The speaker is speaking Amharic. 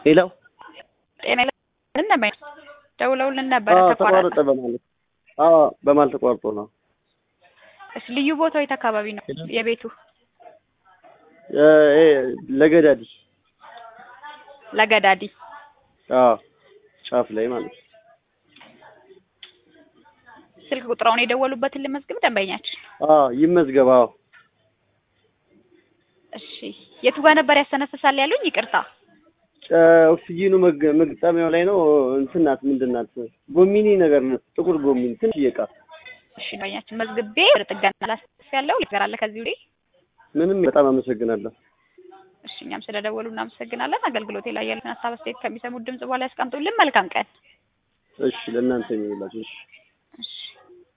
ሄሎ ጤና ለምን ደውለውልን ነበር ተቋረጠ በማለት በማለት ተቋርጦ ነው። እሺ ልዩ ቦታው የት አካባቢ ነው የቤቱ? ለገዳዲ ለገዳዲ ጫፍ ላይ ማለት ነው። ስልክ ቁጥራውን የደወሉበትን ልመዝግብ ደንበኛችን? ይመዝገባው። እሺ የቱ ጋር ነበር ያስተነፍሳል ያሉኝ? ይቅርታ ኦክሲጂኑ መግጠሚያው ላይ ነው። እንትን ናት ምንድናት? ጎሚኒ ነገር ነው። ጥቁር ጎሚኒ ትንሽ ይየቃ። እሺ ደንበኛችን መዝግቤ ወደ ጥገና ላስተፍ ያለው ነገር አለ ከዚህ ወዲህ? ምንም በጣም አመሰግናለሁ። እሺ እኛም ስለደወሉ እናመሰግናለን። አገልግሎቴ ላይ ያሉትን ሀሳብ አስተያየት ከሚሰሙት ድምጽ በኋላ ያስቀምጡልን። መልካም ቀን። እሺ ለእናንተ ይሁንላችሁ። እሺ